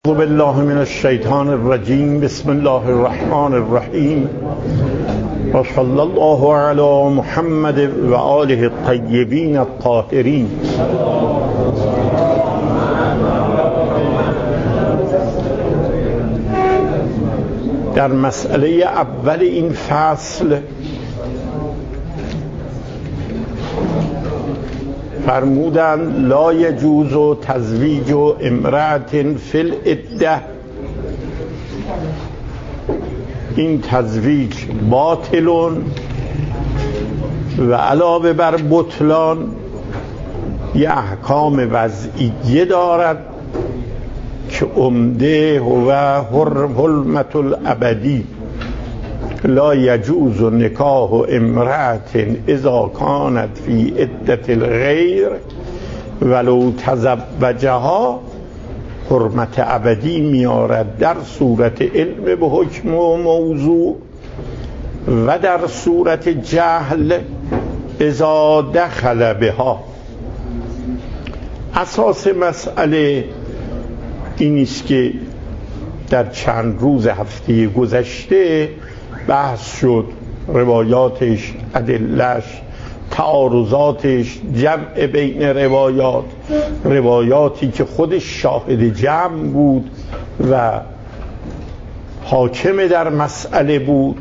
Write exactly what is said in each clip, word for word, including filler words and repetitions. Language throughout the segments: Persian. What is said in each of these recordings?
اعوذ بالله من الشیطان الرجیم. بسم الله الرحمن الرحیم و صلی الله علی محمد و آله الطیبین الطاهرین. در مسئله اول این فصل فرمودند لا یجوز تزویج امرأة فی العده، این تزویج باطل و علاوه بر بطلان یه احکام وضعیه دارد که عمده هو حرمت الابدی. لا یجوز نکاح امرأة اذا کانت فی عدة الغیر ولو تزوجها. حرمت ابدی میارد در صورت علم به حکم و موضوع و در صورت جهل اذا دخل بها. اساس مسئله این است که در چند روز هفته گذشته بحث شد، روایاتش، ادله‌اش، تعارضاتش، جمع بین روایات، روایاتی که خودش شاهد جمع بود و حاکم در مسئله بود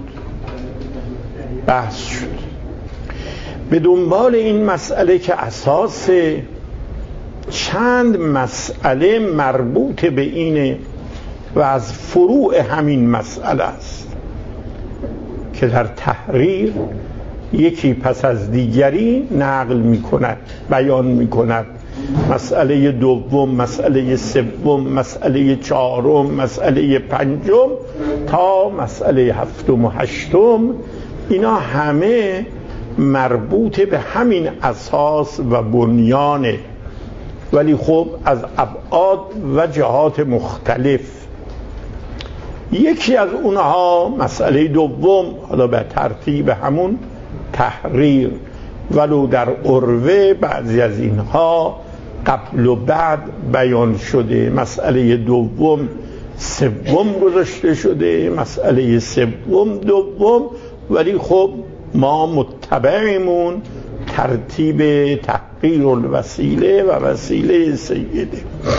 بحث شد. به دنبال این مسئله که اساس چند مسئله مربوط به اینه و از فروع همین مسئله است که در تحریر یکی پس از دیگری نقل می کند، بیان می کند. مسئله دوم، مسئله سوم، مسئله چهارم، مسئله پنجم تا مسئله هفتم و هشتم، اینا همه مربوط به همین اساس و بنیانه، ولی خب از ابعاد و جهات مختلف. یکی از اونها مسئله دوم، حالا به ترتیب همون تحریر، ولو در عروه بعضی از اینها قبل و بعد بیان شده. مسئله دوم سوم گذاشته شده، مسئله سوم دوم، ولی خب ما متبعیمون ترتیب تحقیر الوسیله و وسیله سیده.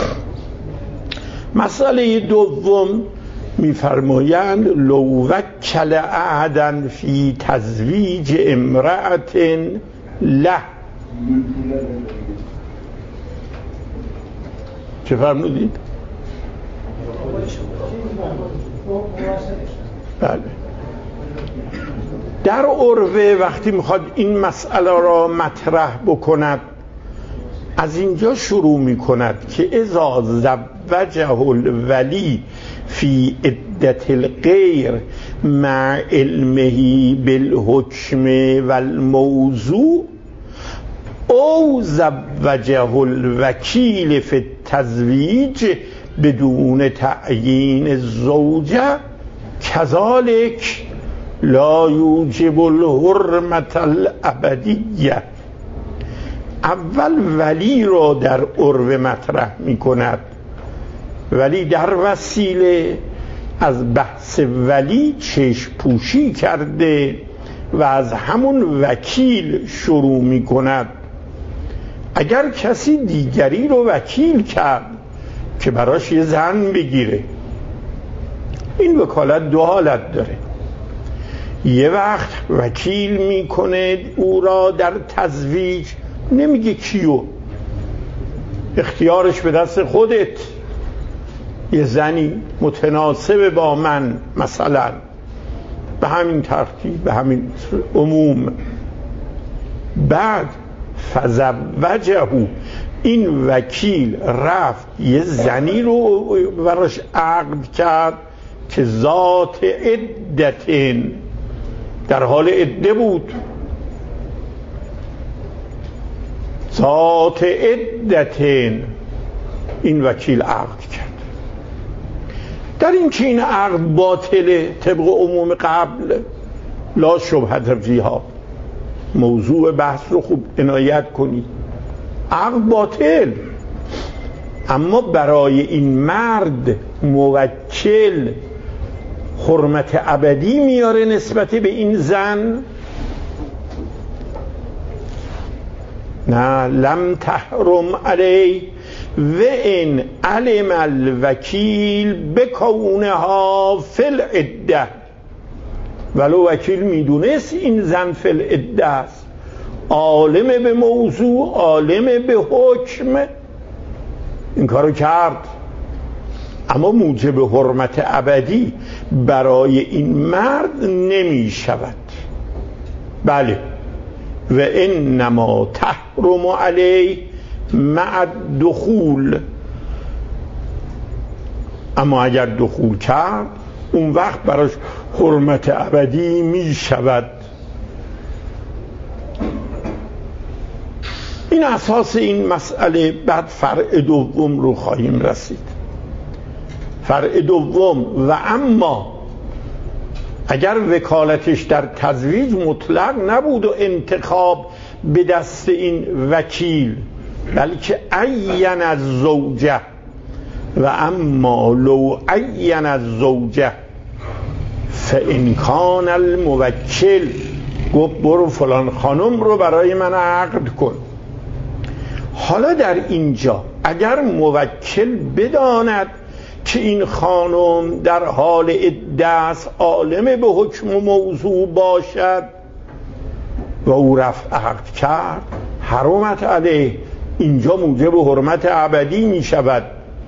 مسئله دوم می‌فرمایند لو وکل احدا فی تزویج امرأة له. چه فرمودید؟ بله. در عروه وقتی میخواد این مسئله را مطرح بکند، از اینجا شروع میکند که اذا زوجه الولی فی عدة الغیر مع علمه بالحکم والموضوع او زوجه الوکیل فی التزویج بدون تعیین الزوجه کذالک لا یوجب الحرمت الابدیه. اول ولی را در عروه مطرح می کند، ولی در وسیله از بحث ولی چشم پوشی کرده و از همون وکیل شروع می کند. اگر کسی دیگری رو وکیل کرد که براش یه زن بگیره، این وکالت دو حالت داره. یه وقت وکیل میکنه او را در تزویج، نمیگه کیو، اختیارش به دست خودت، یه زنی متناسب با من مثلا، به همین ترتیب، به همین عموم. بعد فزوجه، این وکیل رفت یه زنی رو براش عقد کرد که ذات عدتین، در حال عده بود، ذات عدتین، این وکیل عقد کرد. در این که این عقد باطله طبق عموم قبل، لا شبهة فیها، موضوع بحث رو خوب عنایت کنید، عقد باطل. اما برای این مرد موکل حرمت ابدی میاره نسبت به این زن؟ نه، لم تحرم علی و ان علم الوکیل بکونها فی العده. ولو وکیل میدونست این زن فی العده است، عالم به موضوع، عالم به حکم، این کارو کرد، اما موجب حرمت ابدی برای این مرد نمی شود. بله، و انما تحرم علی مع الدخول، اما اگر دخول کرد اون وقت براش حرمت ابدی می شود. این اساس این مسئله. بعد فرع دوم رو خواهیم رسید. فرع دوم: و اما اگر وکالتش در تزویج مطلق نبود و انتخاب به دست این وکیل، بلکه عین الزوجه، و اما لو عین الزوجه فان کان الموکل، گفت برو فلان خانم رو برای من عقد کن. حالا در اینجا اگر موکل بداند که این خانم در حال عده است، عالم به حکم و موضوع باشد و او رفع عقد کرد، حرمت علیه، اینجا موجب حرمت ابدی می شود.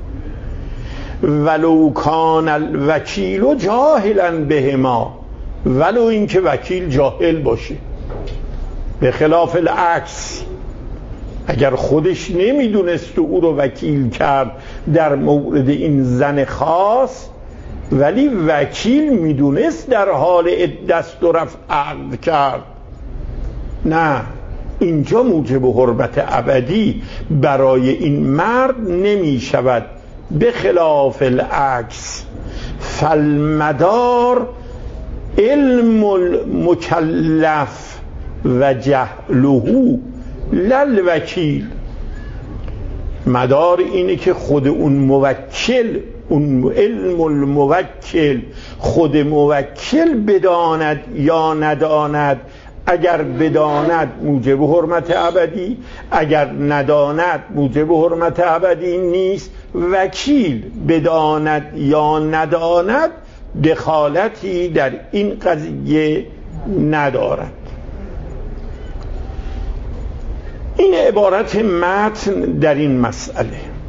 ولو کان الوکیل جاهلا بهما، ولو اینکه وکیل جاهل باشه. به خلاف العکس، اگر خودش نمیدونست و او رو وکیل کرد در مورد این زن خاص، ولی وکیل میدونست در حال دست و رفع عقد کرد، نه، اینجا موجب حرمت ابدی برای این مرد نمی شود. به خلاف العکس، فالمدار علم المکلف و جهله للوکیل. مدار اینه که خود اون موکل، اون علم الموکل، خود موکل بداند یا نداند. اگر بداند موجب حرمت ابدی، اگر نداند موجب حرمت ابدی نیست. وکیل بداند یا نداند دخالتی در این قضیه ندارد. این عبارت متن در این مسئله.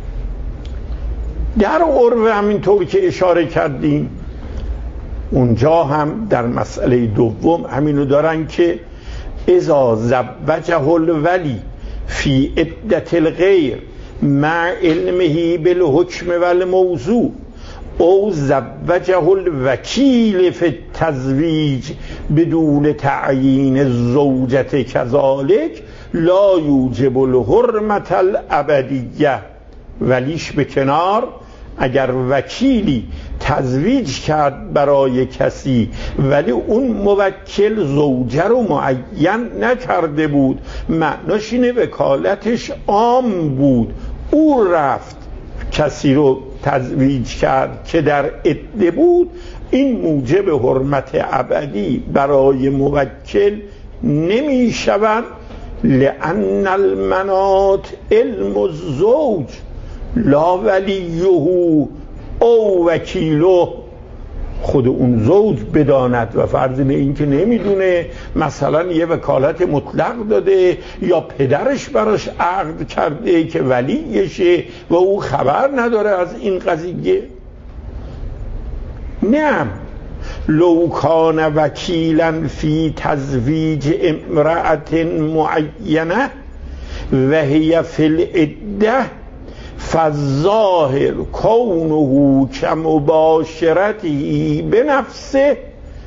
در عرف همینطور که اشاره کردیم، اونجا هم در مسئله دوم همینو دارن که اذا زوجه الولی فی عدت الغیر مع علمه بالحکم والموضوع او زوجه الوکیل فی التزویج بدون تعیین الزوجة کذالک لا یوجب الحرمة الابدیه. ولیش به کنار، اگر وکیلی تزویج کرد برای کسی ولی اون موکل زوجه رو معین نکرده بود، معناش اینه وکالتش عام بود، او رفت کسی رو تزویج کرد که در عده بود، این موجب حرمت ابدی برای موکل نمی شود. لأن المنات علم الزوج لا ولیه او وکیله. خود اون زوج بداند و فرض این که نمیدونه، مثلا یه وکالت مطلق داده یا پدرش براش عقد کرده که ولیشه و او خبر نداره از این قضیه. نه، لو کان وکیلا فی تزویج امرأة معینه و هی فی العده فالظاهر کونه کمباشرته بنفسه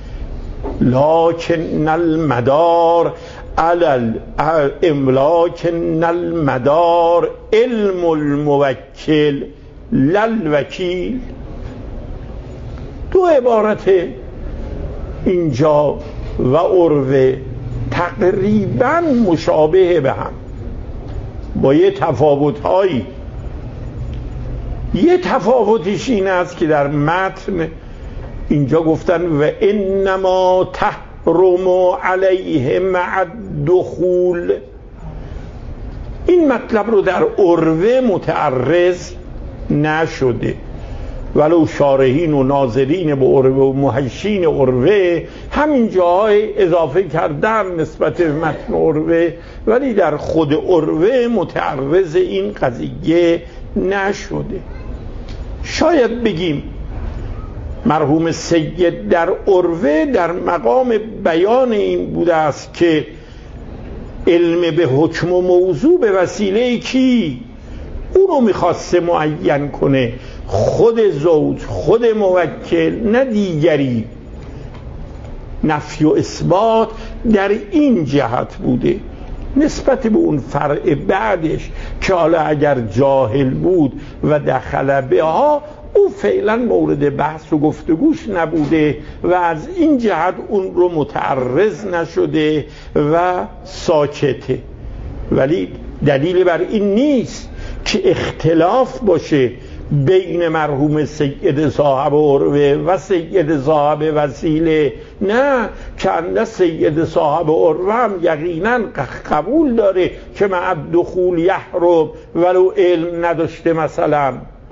لكن المدار على لكن المدار علم الموکل للوکیل. دو عبارت اینجا و عرف تقریبا مشابه به هم با یه تفاوت‌هایی. یه تفاوتش این است که در متن اینجا گفتن و انما تحرم علیه مع الدخول، این مطلب رو در عروه متعرض نشده، ولو شارحین و ناظرین به عروه و محشین عروه همین جاهای اضافه کردن نسبت به متن عروه، ولی در خود عروه متعرض این قضیه نشده. شاید بگیم مرحوم سید در عروه در مقام بیان این بوده است که علم به حکم و موضوع به وسیله کی؟ اونو میخواسته معین کنه، خود زوج، خود موکل، نه دیگری. نفی و اثبات در این جهت بوده. نسبت به اون فرع بعدش که حالا اگر جاهل بود و دخل بها، او فعلا مورد بحث و گفتگوش نبوده و از این جهت اون رو متعرض نشده و ساکته. ولی دلیل بر این نیست که اختلاف باشه بین مرحوم سید صاحب عروه و سید صاحب وسیله، نه، که انده سید صاحب عروه هم یقینا قبول داره که مع الدخول یحرم ولو علم نداشته، مثلا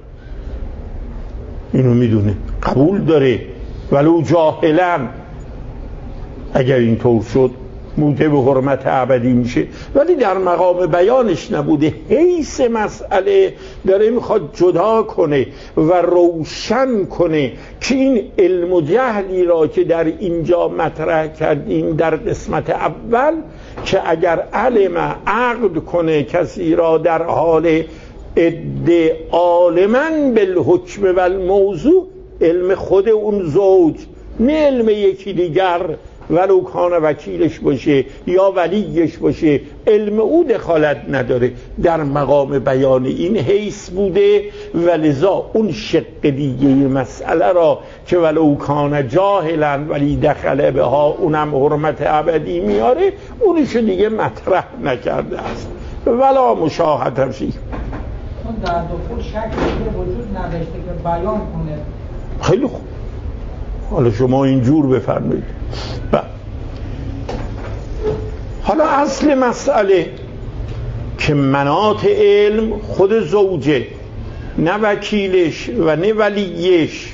اینو میدونه، قبول داره ولو جاهلا، اگر اینطور شد موجب حرمت ابدی میشه، ولی در مقام بیانش نبوده. حیث مسئله داره میخواد جدا کنه و روشن کنه که این علم و جهلی را که در اینجا مطرح کردیم در قسمت اول، که اگر علم عقد کنه کسی را در حال ادعا عالماً بالحکم و الموضوع، علم خود اون زوج، نه علم یکی دیگر، ولو کان وکیلش باشه یا ولیش باشه، علم او دخالت نداره. در مقام بیان این حیث بوده و لذا اون شق دیگه مسئله را که ولو کان جاهلا ولی دخل بها، اونم حرمت ابدی میاره، اونشو دیگه مطرح نکرده است. ولا مشاهده فی. در دخول شک وجود نداشته که بیان کنه. خیلی خوب، حالا شما اینجور بفرمایید. حالا اصل مسئله که مناط علم خود زوجه، نه وکیلش و نه ولیش.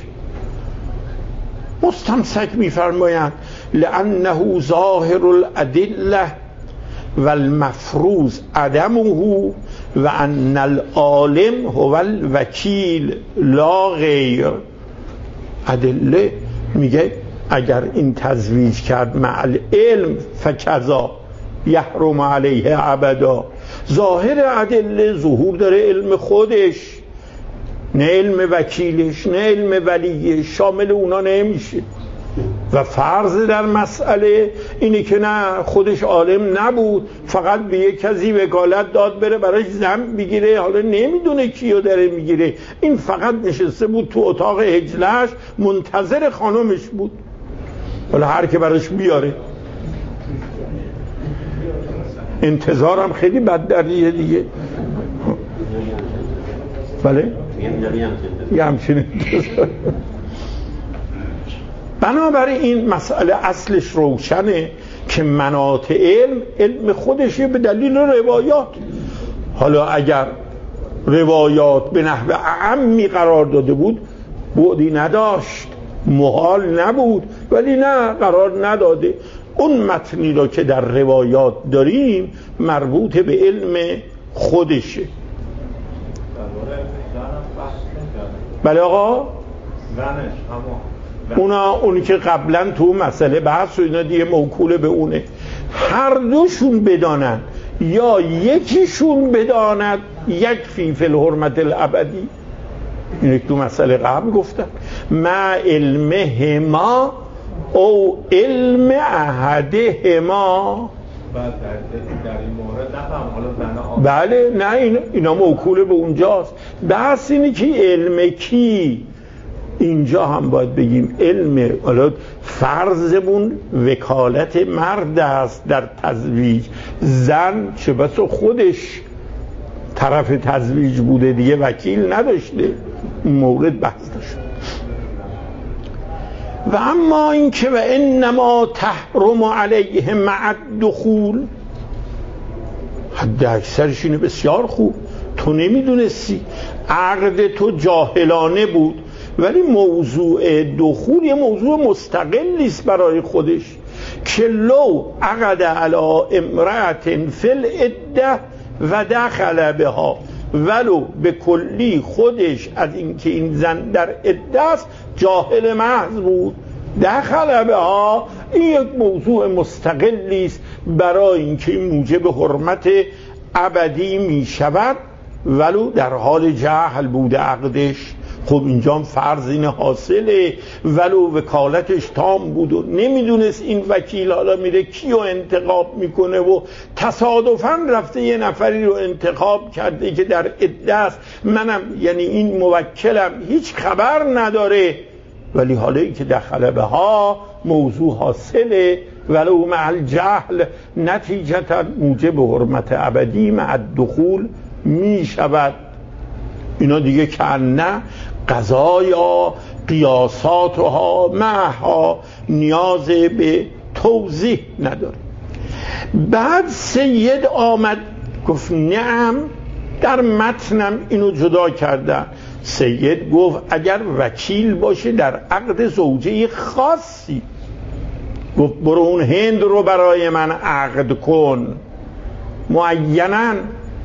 مستمسک میفرمایند لانه ظاهر الادله و المفروض عدمه و ان العالم هو الوکیل لا غیر. ادله میگه اگر این تزویج کرد مع العلم فکذا یحرم علیه ابدا. ظاهر ادله ظهور داره علم خودش، نه علم وکیلش، نه علم ولیش، شامل اونا نمیشه. و فرض در مسئله اینه که نه، خودش عالم نبود، فقط به یک کسی وکالت داد بره براش زن بگیره، حالا نمیدونه کیو داره میگیره، این فقط نشسته بود تو اتاق هجلش منتظر خانمش بود، حالا هر که براش بیاره. انتظارم خیلی بددردیه دیگه. بله؟ یه همچین انتظار. بنابراین این مسئله اصلش روشنه که مناط علم علم خودشه به دلیل روایات. حالا اگر روایات به نحو اعمی قرار داده بود بعدی نداشت، محال نبود، ولی نه، قرار نداده. اون متنی را که در روایات داریم مربوط به علم خودشه. بله آقا؟ اونا اونی که قبلا تو مسئله بحث و اینا دیگه موکول به اونه. هر دوشون بدانن یا یکیشون بداند یکفی فی الحرمت الابدی. این تو مسئله قبل گفتم ما علمهما او علم احدهما. در این مورد نفهم حالا بله نه، اینا, اینا موکول به اونجاست. بحث اینه که علم کی، اینجا هم باید بگیم علم، حالا فرضمون وکالت مرد است در تزویج، زن چه بسا خودش طرف تزویج بوده دیگه، وکیل نداشته. مورد بحث داشت. و اما این که و انما تحرم علیهم مع الدخول، حد اکثرش اینه بسیار خوب، تو نمیدونستی، عقد تو جاهلانه بود، ولی موضوع دخول یه موضوع مستقلی است برای خودش که لو عقد علی امرأة فی العده و دخل بها، ولو به کلی خودش از اینکه این زن در عده است جاهل محض بود، دخل بها، این یک موضوع مستقلی است برای اینکه این موجب حرمت ابدی می شود ولو در حال جهل بوده عقدش. خب اینجا فرض این حاصله، ولو وکالتش تام بود و نمیدونست این وکیل حالا میره کیو انتخاب میکنه و تصادفاً رفته یه نفری رو انتخاب کرده که در عده است، منم یعنی این موکلم هیچ خبر نداره، ولی حالا ای که دخل بها موضوع حاصله ولو مع الجهل، نتیجتا موجب حرمت ابدی مع الدخول می شود. اینا دیگه که نه قضایا قیاساتها معها نیاز به توضیح نداره. بعد سید آمد گفت نعم، در متنم اینو جدا کردن. سید گفت اگر وکیل باشه در عقد زوجه خاصی، گفت برو اون هند رو برای من عقد کن معیناً،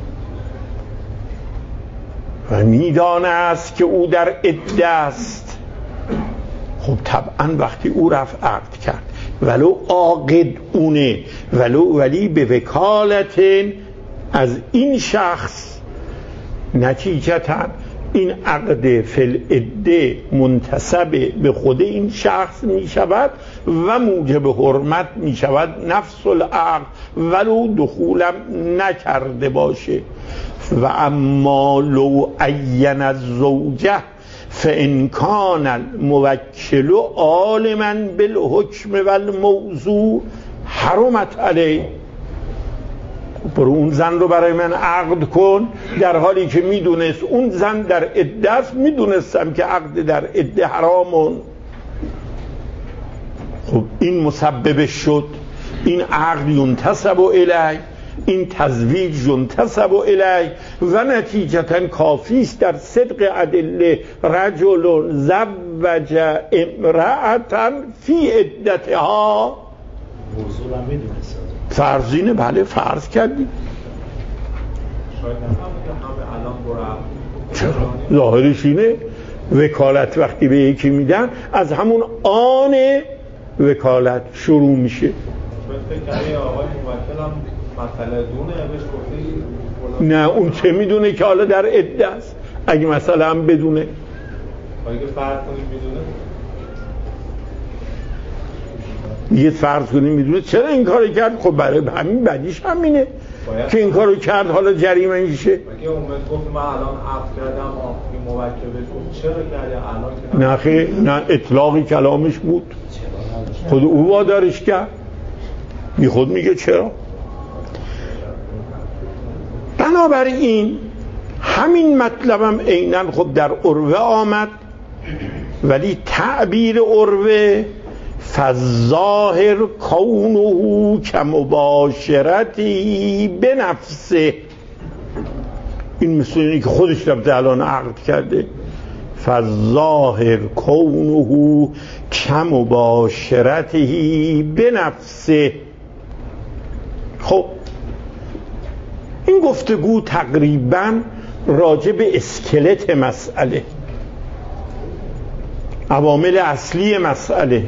و میدانه است که او در عده است. خب طبعا وقتی او رفت عقد کرد ولو عاقد اونه، ولو ولی به وکالت از این شخص، نتیجتا این عقد فی العده منتسب به خود این شخص می شود و موجب حرمت می شود نفس العقد ولو دخولم نکرده باشه. و اما لو عین الزوجه فان کان الموکل عالما بالحکم والموضوع حرمت علیه، برو اون زن رو برای من عقد کن، در حالی که میدونست اون زن در عده است، میدونستم که عقد در عده حرامون. خب این مسبب شد، این عقد ینتسب الیه، این تزویج ینتسب الیه و نتیجتا کافی است در صدق ادله رجل زوج امرأة فی عدتها. موضوع هم میدونست فرضینه، بله فرض کردیم. چرا؟ ظاهرش اینه وکالت وقتی به یکی میدن از همون آن وکالت شروع میشه. نه اون چه میدونه که حالا در عده است، اگه مثلا هم بدونه، اگه فرض کنیم میدونه، یه فرض کنیم میدونه، چرا این کارو کرد؟ خب برای همین بدیش همینه که این کارو کرد حالا جریمه میشه. اگه اومد گفت من الان عقد کردم این موکل بهش چرا کردی الان که نه خیلی نه، اطلاقی کلامش بود، خود او وادارش کرد، بی خود میگه چرا. بنابراین همین مطلبم عیناً خب در عروه آمد، ولی تعبیر عروه فالظاهر کونه کمباشرتی به نفسه، این مثل اینی که خودش رفته الان عقد کرده، فالظاهر کونه کمباشرتی به نفسه. خب این گفتگو تقریباً راجع به اسکلت مسئله، عوامل اصلی مسئله،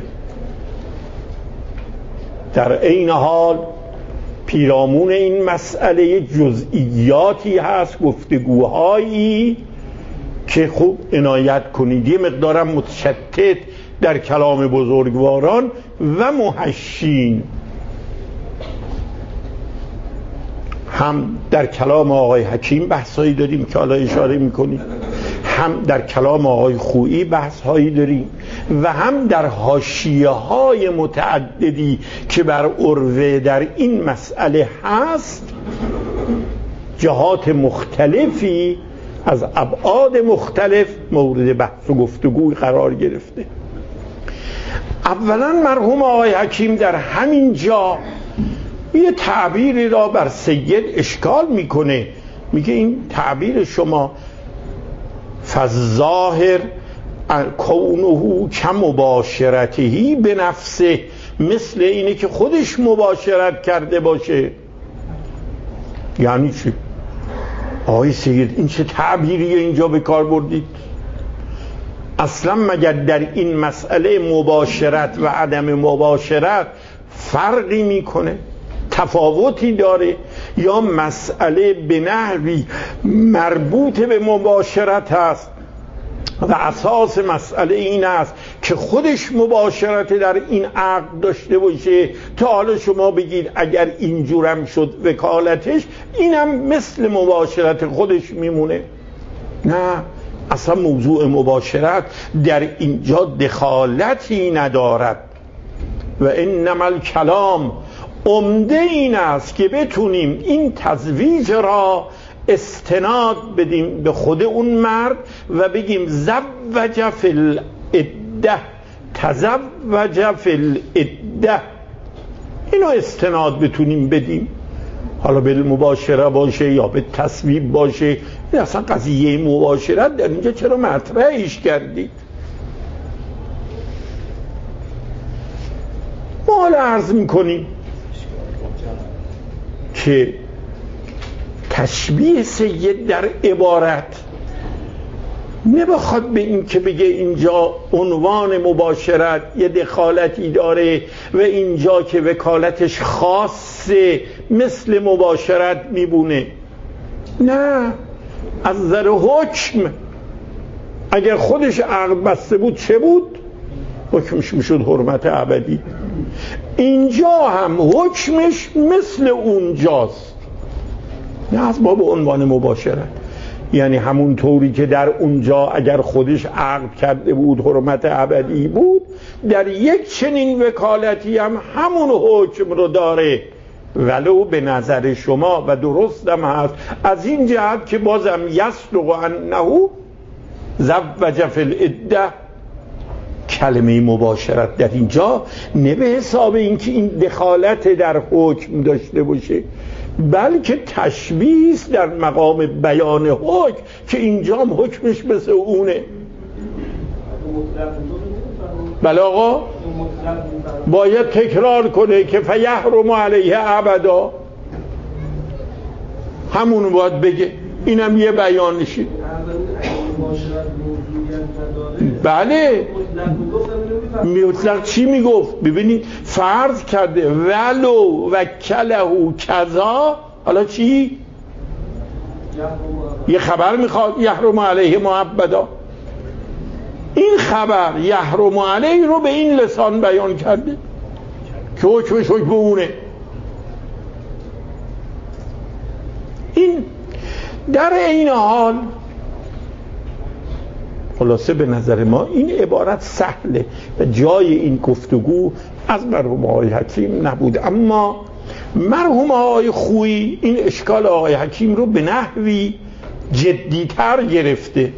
در عین حال پیرامون این مسئله جزئیاتی هست، گفتگوهایی که خوب عنایت کنید، یه مقدارم متشتت در کلام بزرگواران و محشین، هم در کلام آقای حکیم بحثایی داریم که حالا اشاره میکنیم، هم در کلام آقای خویی بحثهایی داریم و هم در حاشیه های متعددی که بر عروه در این مسئله هست، جهات مختلفی از ابعاد مختلف مورد بحث و گفتگوی قرار گرفته. اولا مرحوم آقای حکیم در همین جا یه تعبیری را بر سید اشکال میکنه، میگه این تعبیر شما فالظاهر کونه کمباشرته به نفسه، مثل اینه که خودش مباشرت کرده باشه. یعنی چی؟ آقای سید این چه تعبیریه اینجا به کار بردید؟ اصلا مگر در این مسئله مباشرت و عدم مباشرت فرقی میکنه؟ تفاوتی داره؟ یا مسئله به نحوی مربوط به مباشرت هست و اساس مسئله این است که خودش مباشرت در این عقد داشته باشه تا حالا شما بگید اگر اینجورم شد وکالتش اینم مثل مباشرت خودش میمونه؟ نه، اصلا موضوع مباشرت در اینجا دخالتی ندارد. و انما الکلام، عمده این است که بتونیم این تزویج را استناد بدیم به خود اون مرد و بگیم زوج فی العده، تزوج فی العده، اینو استناد بتونیم بدیم. حالا به مباشره باشه یا به تصویب باشه، این اصلا قضیه مباشرت در اینجا چرا مطرحش کردید؟ ما حالا عرض میکنیم که تشبیه سید در عبارت نبخواد به این که بگه اینجا عنوان مباشرت یه دخالتی داره و اینجا که وکالتش خاصه مثل مباشرت میبونه. نه، از نظر حکم اگر خودش عقد بسته بود چه بود؟ حکمش میشد حرمت ابدی. اینجا هم حکمش مثل اونجاست، نه از باب عنوان مباشرت. یعنی همون طوری که در اونجا اگر خودش عقد کرده بود حرمت ابدی بود، در یک چنین وکالتی هم همون حکم رو داره، ولو به نظر شما و درستم هست از این جهت که بازم یصدق انه زوج فی العده. کلمه مباشرت در اینجا نه به حساب اینکه این دخالت در حکم داشته باشه، بلکه تشبیه است در مقام بیان حکم که اینجا هم حکمش مثل اونه. بله آقا، باید تکرار کنه که فیحرم علیه ابدا، همونو باید بگه، اینم یه بیانشی. بله، مطلق چی میگفت؟ ببینید فرض کرده ولو وکله کذا، حالا چی؟ یه خبر میخواد یحرم علیه مؤبدا، این خبر یحرم علیه رو به این لسان بیان کرده که حکمش حکم اونه. این در این حال خلاصه به نظر ما این عبارت سهله و جای این گفتگو از مرحوم آقای حکیم نبود، اما مرحوم آقای خویی این اشکال آقای حکیم رو به نحوی جدیتر گرفته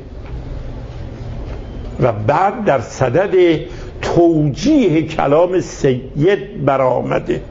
و بعد در صدد توجیه کلام سید برآمده.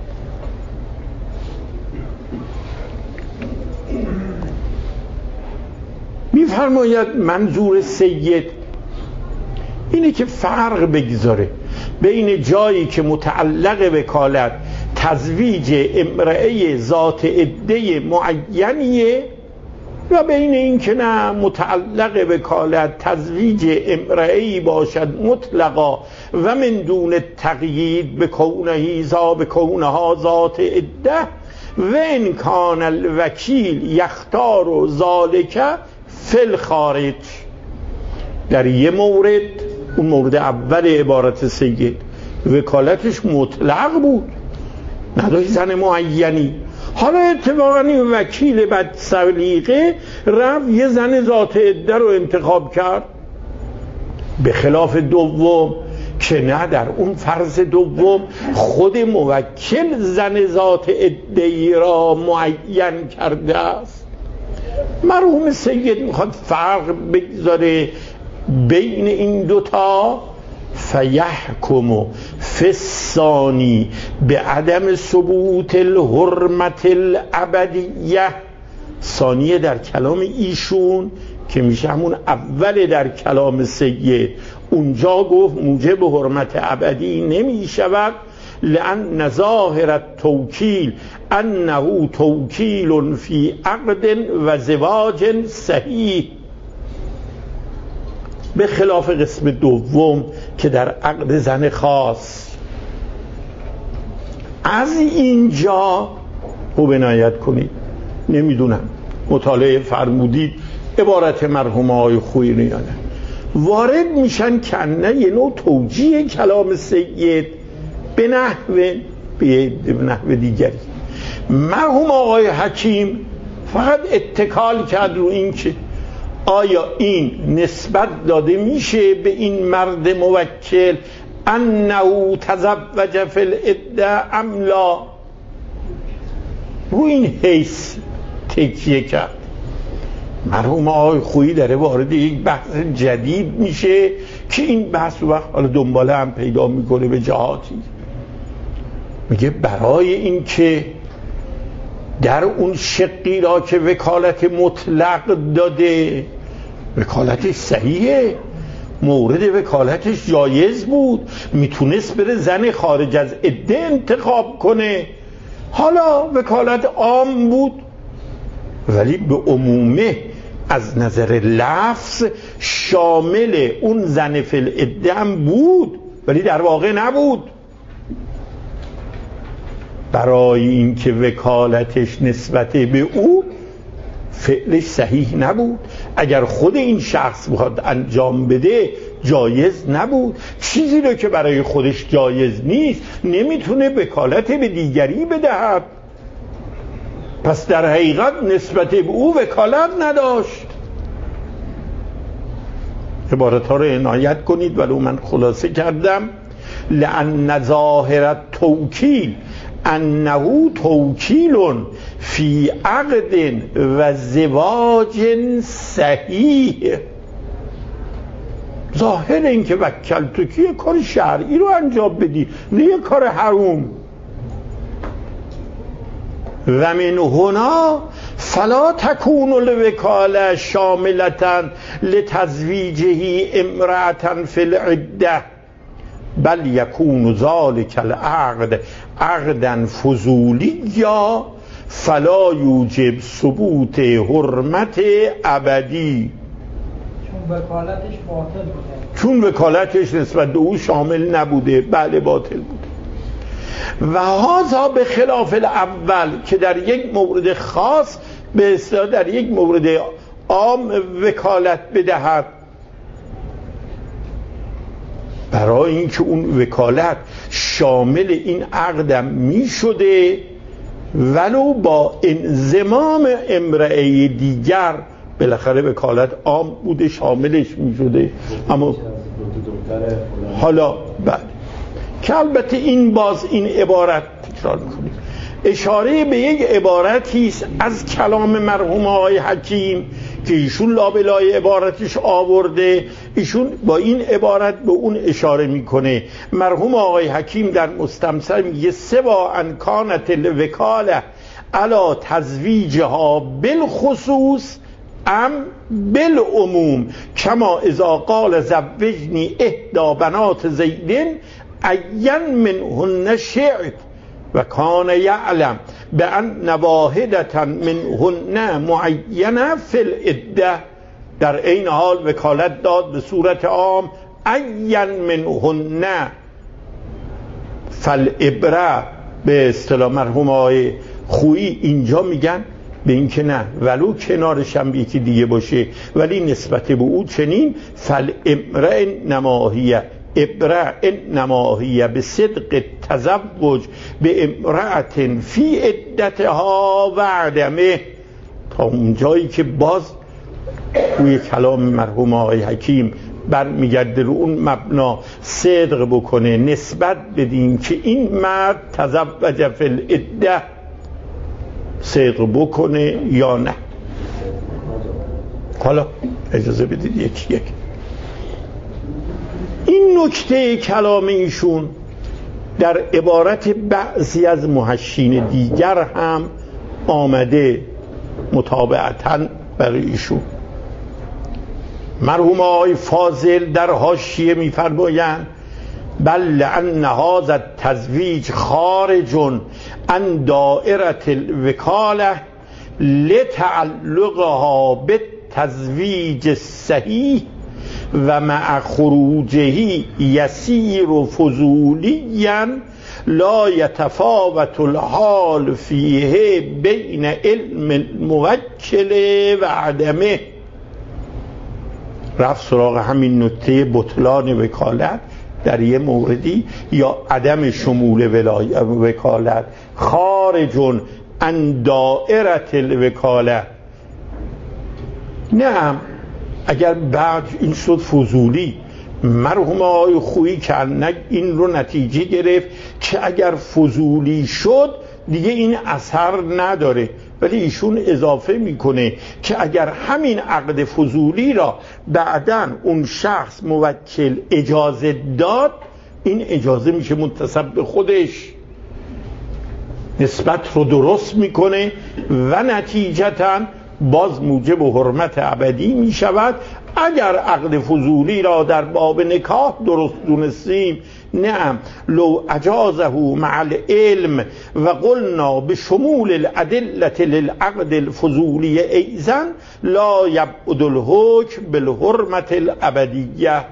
می‌فرماید منظور سید اینه که فرق بگذاره بین جایی که متعلق وکالت تزویج امرأه ذات عده معینیه و بین این که نه متعلق وکالت تزویج امرأه‌ای باشد مطلقا و من دون تقیید به کونه ذا به کونها ذات عده و ان کان الوکیل یختار ذالک فی الخارج. در یه مورد، اون مورد اول عبارت سید، وکالتش مطلق بود، نداشت زن معینی. حالا اتفاقا این وکیل بد سلیقه رفت یه زن ذات عده رو انتخاب کرد، به خلاف دوم که نه، در اون فرض دوم خود موکل زن ذات عده را معین کرده است مرحوم سید میخواد فرق بگذاره بین این دوتا. فیحکم فی الثانی به عدم ثبوت الحرمت الابدیه. ثانیه در کلام ایشون که میشه همون اول در کلام سید، اونجا گفت موجب حرمت ابدی نمیشود، لأن ظاهر التوکیل انه توکیل فی عقد و زواج صحیح، به خلاف قسم دوم که در عقد زن خاص. از اینجا خوب عنایت کنید، نمیدونم مطالعه فرمودید عبارت مرحوم آقای خویی یا نه، وارد میشن کنه یه نوع توجیه کلام سید به نحو به نحو دیگری. مرحوم آقای حکیم فقط اتکال کرد رو این که آیا این نسبت داده میشه به این مرد موکل انه تزوج فی العده ام لا، رو این حیث تکیه کرد. مرحوم آقای خویی داره وارد یک بحث جدید میشه که این بحث وقت حالا دنباله هم پیدا میکنه به جهاتی. میگه برای این که در اون شقی را که وکالت مطلق داده، وکالتش صحیحه، مورد وکالتش جایز بود، میتونست بره زن خارج از عده انتخاب کنه. حالا وکالت عام بود ولی به عمومه از نظر لفظ شامل اون زن فی العده هم بود ولی در واقع نبود. برای اینکه وکالتش نسبت به او فعلش صحیح نبود، اگر خود این شخص بخواد انجام بده جایز نبود. چیزی رو که برای خودش جایز نیست نمیتونه وکالت به دیگری بدهد، پس در حقیقت نسبت به او وکالت نداشت. عبارت ها رو عنایت کنید ولو من خلاصه کردم. لأن ظاهر التوکیل انه توکیل فی عقد و زواج صحیح. ظاهر این که وکل تو که یه کار شرعی رو انجام بدی، نه یه کار حروم. و من هنا فلا تکون الوکاله شاملتا لتزویجه امرأة فی العده، بل یکون ذلک العقد عقدا فضولیا فلا یوجب ثبوت حرمت ابدی. چون وکالتش باطل بوده، چون وکالتش نسبت به او شامل نبوده، بله باطل بوده. و هذا به خلاف الاول که در یک مورد خاص به اصطلاح در یک مورد عام وکالت بدهد، برای اینکه اون وکالت شامل این عقدم می شده ولو با انضمام امرأه دیگر، بالاخره وکالت عام بوده شاملش می شده. اما حالا بعد که البته این باز این عبارت تکرار میکنیم اشاره به یک عبارتی است از کلام مرحوم آقای حکیم که ایشون لابلای عبارتش آورده. ایشون با این عبارت به اون اشاره میکنه. مرحوم آقای حکیم در مستمثل میگه سوا ان کانت الوکاله علی تزویجها بالخصوص ام بالعموم کما اذا قال زوجنی احدى بنات زیدن عین منهن شئت و کان یعلم بان واحدة منهن معینه فی العده. در این حال وکالت داد به صورت عام عین منهن. فالعبره به اصطلاح مرحوم آقای خویی اینجا میگن به این که نه ولو کنارش هم یکی دیگه باشه ولی نسبت به او چنین. فالامرأ نماهیه ابرا نماهیه به صدق تزوج به امرأة فی عدتها و عدمه. تا اون جایی که باز توی کلام مرحوم آقای حکیم برمیگرده رو اون مبنا صدق بکنه، نسبت بدیم که این مرد تزوج فی العده، صدق بکنه یا نه. حالا اجازه بدید یکی یک این نکته کلام ایشون در عبارت بعضی از محشین دیگر هم آمده متابعتاً برای ایشون. مرحوم آقای فاضل در حاشیه می‌فرمایند بل ان هذا التزویج خارج عن دائره الوکاله لتعلقها بالتزویج الصحیح و مع خروجه یسیر فضولیا لا یتفاوت الحال فیه بین علم الموکل و عدمه. رفت سراغ همین نکته بطلان وکالت در یه موردی یا عدم شمول وکالت خارج عن دائره الوکاله. نه اگر بعد این شد فضولی، مرحوم آقای خویی کنک این رو نتیجه گرفت که اگر فضولی شد دیگه این اثر نداره، ولی ایشون اضافه میکنه که اگر همین عقد فضولی را بعداً اون شخص موکل اجازه داد، این اجازه میشه منتسب به خودش، نسبت رو درست میکنه و نتیجتاً باز موجب حرمت ابدی میشود. اگر عقد فضولی را در باب نکاح درست دونستیم، نعم لو اجازه مع العلم و قلنا بشمول الادله للعقد الفضولی ایضا لا یبعد الحکم بالحرمت الابدیه.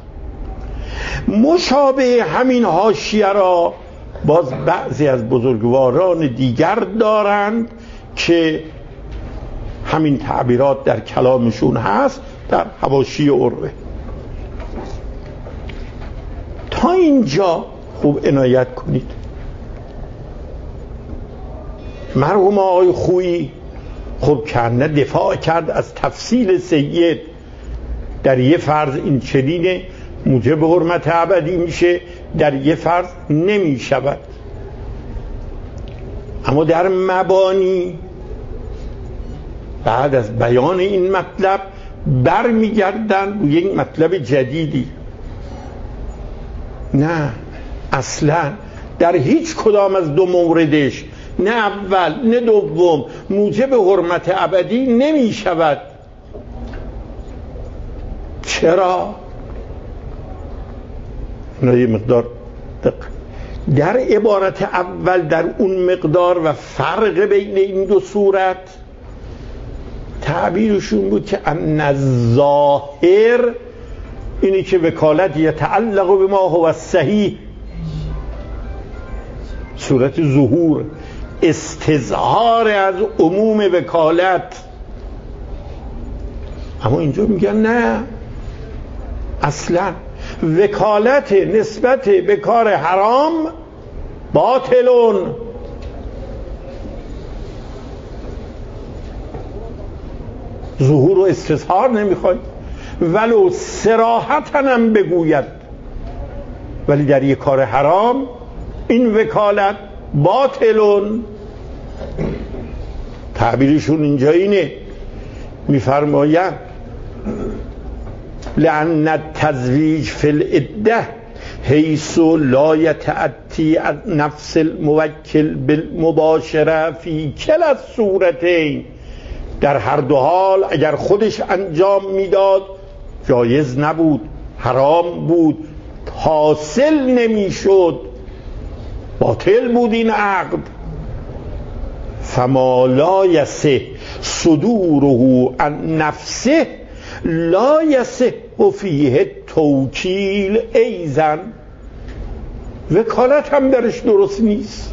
مشابه همین حاشیه را باز بعضی از بزرگواران دیگر دارند که همین تعبیرات در کلامشون هست در حواشی عروه. تا اینجا خوب عنایت کنید. مرحوم آقای خویی خب کنه دفاع کرد از تفصیل سید، در یه فرض این چنینه موجب حرمت ابدی میشه، در یه فرض نمی شود. اما در مبانی بعد از بیان این مطلب برمیگردن روی یک مطلب جدیدی. نه اصلا در هیچ کدام از دو موردش، نه اول نه دوم، موجب حرمت ابدی نمی شود. چرا؟ نه یه مقدار دقیق. در عبارت اول در اون مقدار و فرق بین این دو صورت تعبیرشون بود که ان الظاهر اینی که وکالت یتعلق به ما هو صحیح، صورت ظهور استظهار از عموم وکالت. اما اینجا میگن نه، اصلا وکالت نسبت به کار حرام باطلون. ظهور و استظهار نمیخواید ولو صراحتاً هم بگوید، ولی در یک کار حرام این وکالت باطلون. تعبیرشون اینجا اینه، میفرمایند لأن التزویج فی العده حیث لا یتأتی از نفس الموکل بالمباشره فی کلا الصورتین، در هر دو حال اگر خودش انجام میداد جایز نبود، حرام بود، حاصل نمیشد، باطل بود این عقد. فما لا یصح صدوره عن نفسه لا یصح فیه توکیل ایضا. وکالت هم درش درست نیست.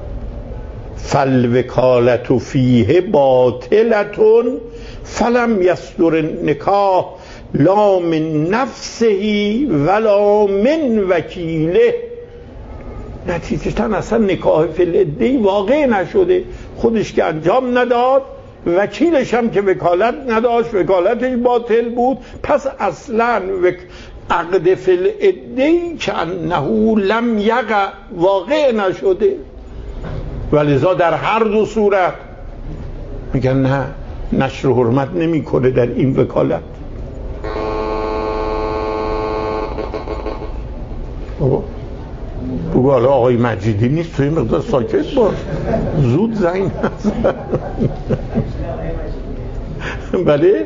فالوکالت فیه باطلتون فلم یصدر النکاح لا من نفسه ولا من وکیله. نتیجتا اصلا نکاح فی العده واقع نشده، خودش که انجام نداد، وکیلش هم که وکالت نداشت، وکالتش باطل بود. پس اصلا وک... عقد فی العده که انه لم یقع واقع نشده. ولذا در هر دو صورت میگن نه، نشر حرمت نمیکنه در این وکالت. بابا بگو حالا آقای مجیدی نیست، توی مقدار ساکت باش، زود زنگ نزن. بله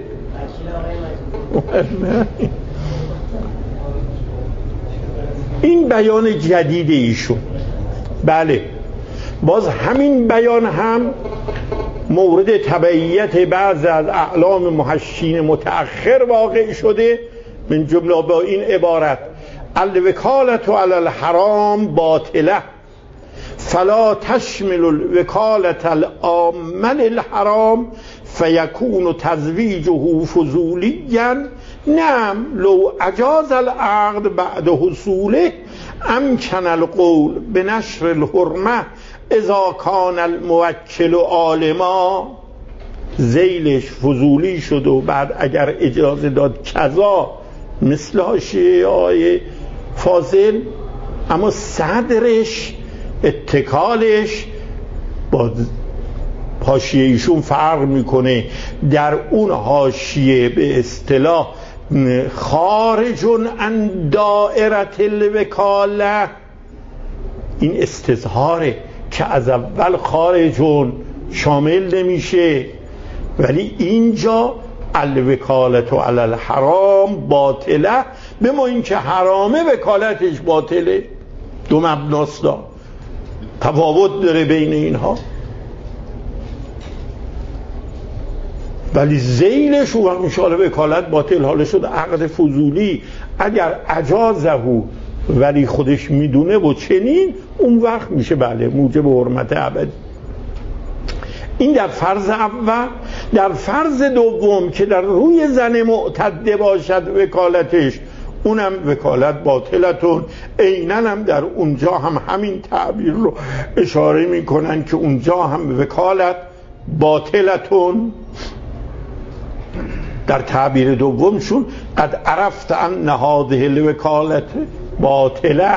این بیان جدید ایشون. بله باز همین بیان هم مورد تبعیت بعض از اعلام محشین متأخر واقع شده، من جمله با این عبارت: الوکالت علی الحرام باطله فلا تشمل الوکالت العامل الحرام فیکون تزویجه فضولیا. نعم لو اجاز العقد بعد حصوله امکن القول بنشر الحرمه اذا کان الموکل عالما. ذیلش فضولی شد و بعد اگر اجازه داد کذا، مثل حاشیه آیه فاضل، اما صدرش اتکالش با حاشیه ایشون فرق میکنه. در اون حاشیه به اصطلاح خارج عن دائره الوکاله، این استظهاره که از اول خارجون شامل نمیشه، ولی اینجا الوکالت علی الحرام باطله، به ما این که حرامه وکالتش باطله. دو مبناست، تفاوت داره بین اینها، ولی ذیلش و وقت میشه حالا وکالت باطل، حالا شد عقد فضولی. اگر اجازهو ولی خودش میدونه و چنین، اون وقت میشه بله موجب حرمت ابدی. این در فرض اول. در فرض دوم که در روی زن معتده باشد وکالتش، اونم وکالت باطلتون. عیناً هم در اونجا هم همین تعبیر رو اشاره میکنن که اونجا هم وکالت باطلتون. در تعبیر دومشون قد عرفت ان هذه الوکالت باطله.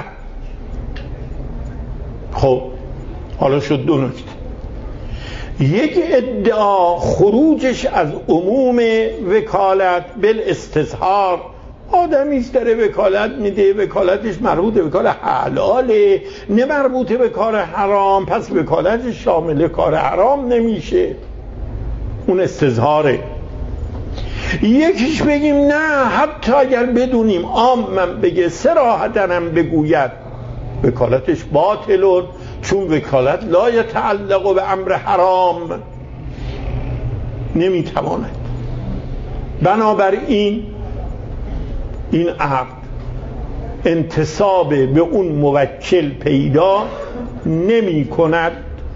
خب حالا شد دو نکته. یک ادعا خروجش از عموم وکالت بالاستظهار. آدمی است داره وکالت میده، وکالتش مربوط به کار حلاله، نه مربوط به کار حرام، پس وکالتش شامل کار حرام نمیشه، اون استظهاره. یکیش بگیم نه، حتی اگر بدونیم عام من بگه، صراحتاً هم بگوید وکالتش باطلون، چون وکالت لا یتعلق به امر حرام، نمیتواند. بنابراین این عقد انتساب به اون موکل پیدا نمی کند.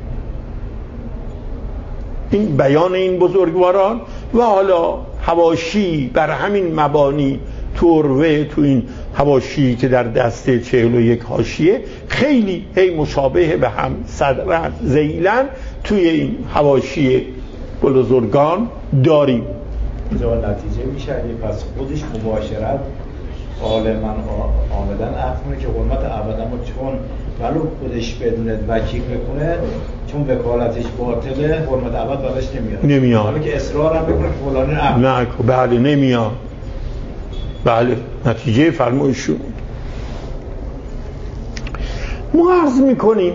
این بیان این بزرگواران. و حالا حواشی بر همین مبانی توروه تو این حواشی که در دسته چهل و یک حاشیه خیلی هی مشابه به هم صدرن ذیلن توی این حواشی بزرگان داریم. اینجا نتیجه میشه پس خودش مباشرت غالبا آمدن عقد که حرمت ابدا، چون ولو خودش بدونه وکیل بکنه، چون وکالتش باطله حرمت ابد براش نمیاد. نمیاد. حالا که اصرار هم بکنه فلان عقد نه، بله نمیاد. بله نتیجه فرمایشون. ما عرض میکنیم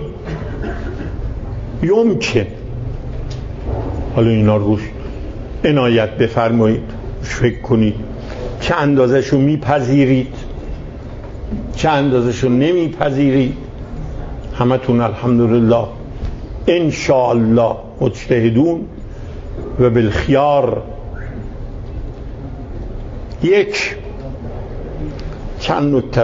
یمکن، حالا اینا روش عنایت بفرمایید، فکر کنید چه اندازه‌شو میپذیرید، چه اندازه‌شو نمیپذیرید. همتون الحمدلله ان شاء الله مجتهدون و بالخیار. یک چند نکته.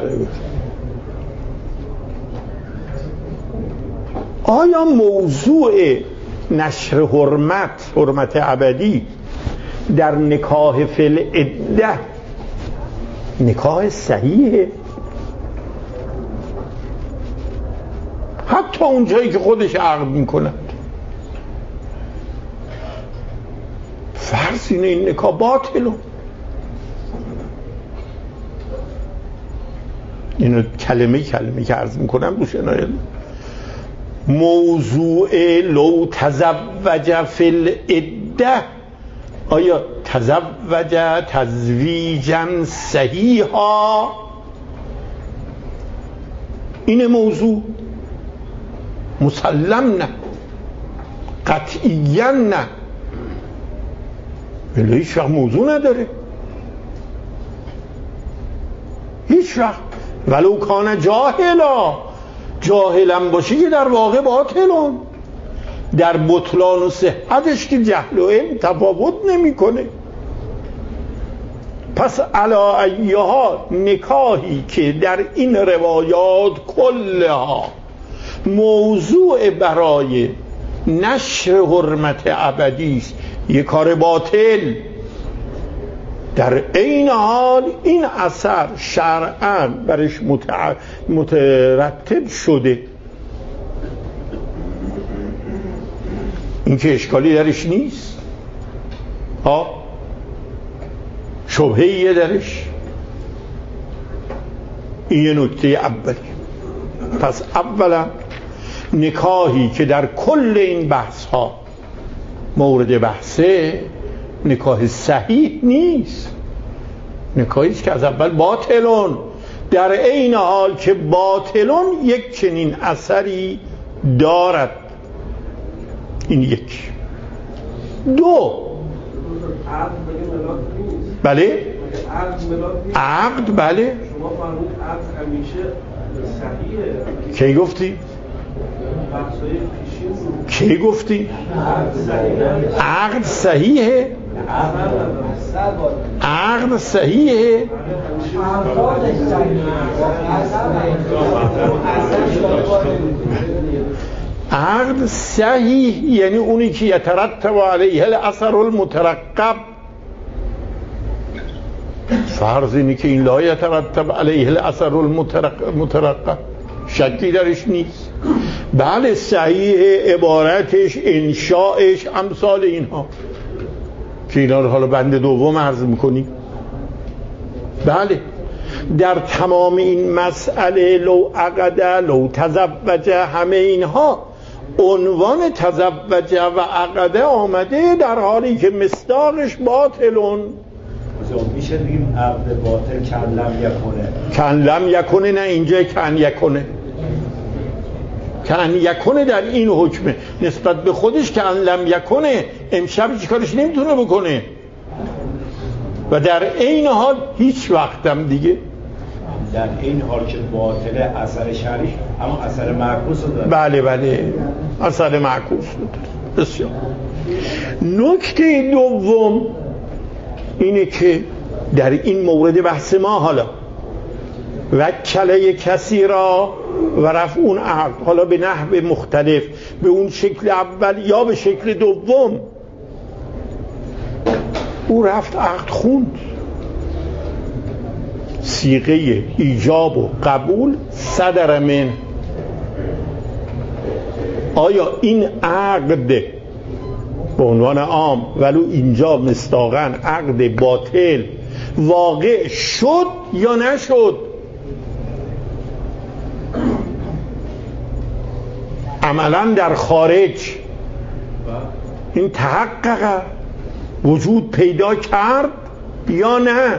آیا موضوع نشر حرمت، حرمت ابدی در نکاح فی العده نکاح صحیحه؟ حتی اون جایی که خودش عقد میکند. فرض اینه این نکاح باطله. اینو کلمه کلمه که عرض میکنم روش عنایت. موضوع لو تزوج فی العده آیا تزوج تزویجا صحیحا این موضوع؟ مسلم نه، قطعیاً نه، ولی هیچ وقت موضوع نداره، هیچ وقت. ولو کان جاهلا، جاهلم باشه که در واقع باطلون، در بطلان و صحتش که جهل و علم تفاوت نمیکنه. پس علا ایها نکاحی که در این روایات کلها موضوع برای نشر حرمت ابدی است، یک کار باطل، در این حال این اثر شرعاً برش مترتب شده، این که اشکالی درش نیست، ها شبهه‌ایه درش. این یه نکته اولی. پس اولا نکاحی که در کل این بحث ها مورد بحثه نکاح صحیح نیست، نکاحی که از اول باطلون، در عین حال که باطلون یک چنین اثری دارد. این یک. دو، بله عقد، بله شما فرمود عقد همیشه صحیحه. کی گفتی؟ کی گفتی؟ عقد صحیحه؟ عقد صحیحه؟ عقد صحیح یعنی اونی که یترتب علیه الاثر المترقب. فرض اینه که این لا یترتب علیه الاثر المترقب، شکی درش نیست. بله صحیح عبارتش، انشاءش، امثال اینها که اینا رو حالا بند دوم عرض میکنیم. بله در تمام این مسئله لو عقد لو تزوج، همه اینها عنوان تزوج و عقد آمده در حالی که مصداقش باطلون. میشه بگیم عقد باطل کن لم یکنه، کن لم یکنه، نه اینجا کن یکنه، کن یکنه در این حکمه نسبت به خودش، کن لم یکنه امشب چیکارش نمیتونه بکنه و در این حال هیچ وقتم دیگه در این حال که باطل اثر شرعی اما اثر معکوس رو داره. بله بله اثر معکوس رو داره. بسیار. نکته دوم اینه که در این مورد بحث ما حالا وکله کسی را و رفع اون عقد، حالا به نحو مختلف، به اون شکل اول یا به شکل دوم، او رفت عقد خوند، صیغه ایجاب و قبول صدر من. آیا این عقد به عنوان عام ولو اینجا مصداقاً عقد باطل واقع شد یا نشد؟ عملاً در خارج این تحقق وجود پیدا کرد یا نه؟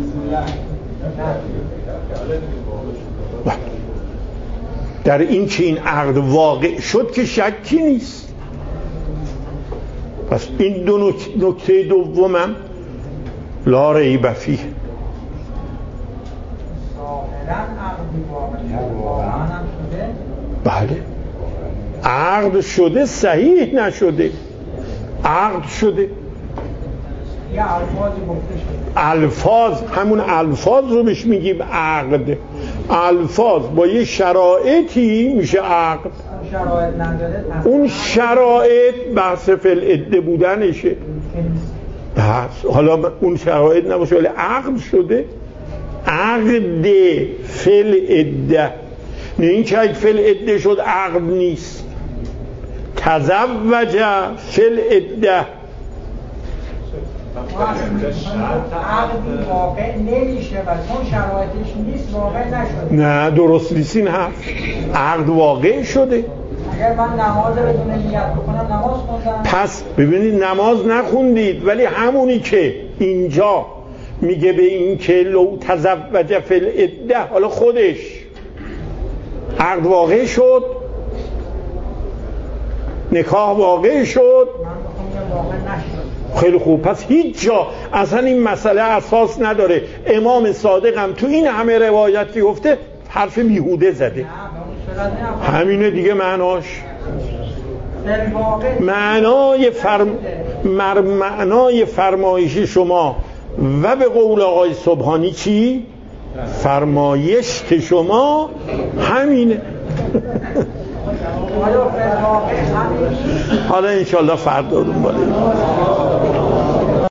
در این که این عقد واقع شد که شکی نیست. پس این دو نکته دومم لا ریب فیه. بله عقد شده، صحیح نشده، عقد شده. الفاظ، همون الفاظ رو بهش میگیم عقد. الفاظ با یه شرایطی میشه عقد. اون شرایط بحث فالعده بودنشه. بحث حالا اون شرایط نباشه ولی عقد شده، عقد فالعده، نه این که اگه فالعده شد عقد نیست. تزوج فالعده عقد واقع نمیشه و چون شرایطش نیست واقع نشده. نه درست نیست این حرف. عقد واقع شده، اگر من نماز بدون نیت بکنم نماز خوندم. پس ببینید نماز نخوندید، ولی همونی که اینجا میگه به این که لو تزوج فی العده، حالا خودش عقد واقع شد، نکاح واقع شد، من بخونم واقع نشد. خیلی خوب. پس هیچ جا اصلا این مسئله اساس نداره. امام صادق هم تو این همه روایتی گفته حرف بیهوده زده. همینه دیگه معناش. معنای فرم... مر... معنای فرمایشی شما و به قول آقای سبحانی چی؟ فرمایش که شما همینه. حالا انشالله فردا دنباله